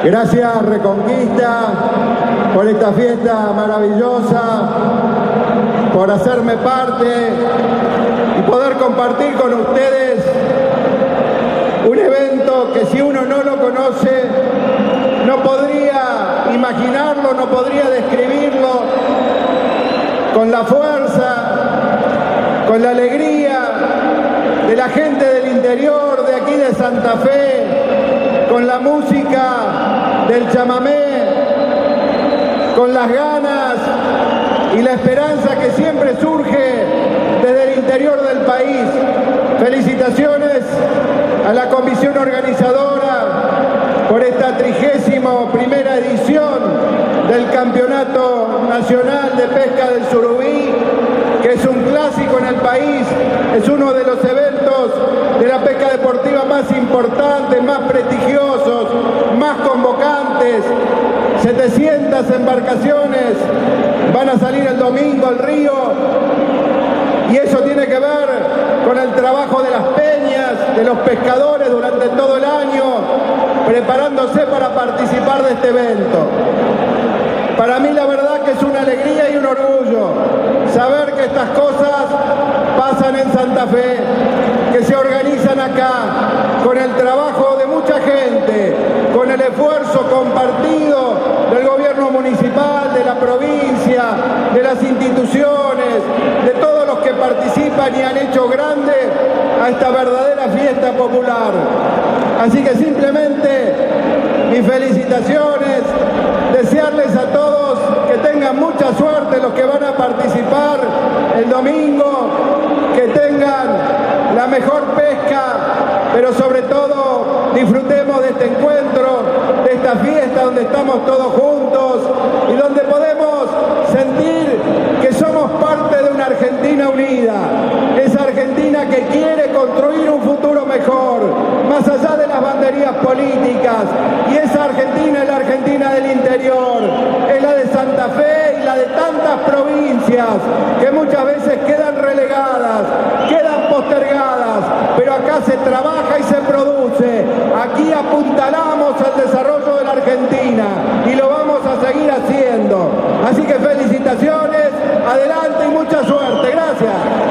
Gracias Reconquista por esta fiesta maravillosa, por hacerme parte y poder compartir con ustedes un evento que si uno no lo conoce no podría imaginarlo, no podría describirlo con la fuerza, con la alegría de la gente del interior, de aquí de Santa Fe, con la música del chamamé, con las ganas y la esperanza que siempre surge desde el interior del país. Felicitaciones a la comisión organizadora por esta 31ª edición del Campeonato Nacional de Pesca del Surubí, que es un clásico en el país, es uno de los eventos de la pesca deportiva más importantes, más prestigiosos, más convocantes. 700 embarcaciones van a salir el domingo al río y eso tiene que ver con el trabajo de las peñas, de los pescadores durante todo el año, preparándose para participar de este evento. Para mí la verdad que es una alegría y un orgullo saber que estas cosas pasan en Santa Fe, que se organizan acá, con el trabajo de mucha gente, con el esfuerzo compartido del gobierno municipal, de la provincia, de las instituciones, de todos los que participan y han hecho grande a esta verdadera fiesta popular. Así que simplemente mis felicitaciones, desearles a todos que tengan mucha suerte los que van a participar el domingo, que tengan la mejor pesca, pero sobre todo disfrutemos de este encuentro, de esta fiesta donde estamos todos juntos y donde podemos sentir que somos parte de una Argentina unida, esa Argentina que quiere construir un futuro mejor, más allá de las banderías políticas, y esa Argentina es la Argentina del interior, es la de Santa Fe y la de tantas provincias que muchas veces quedan relegadas, quedan postergadas, pero acá se trabaja y se produce, aquí apuntalamos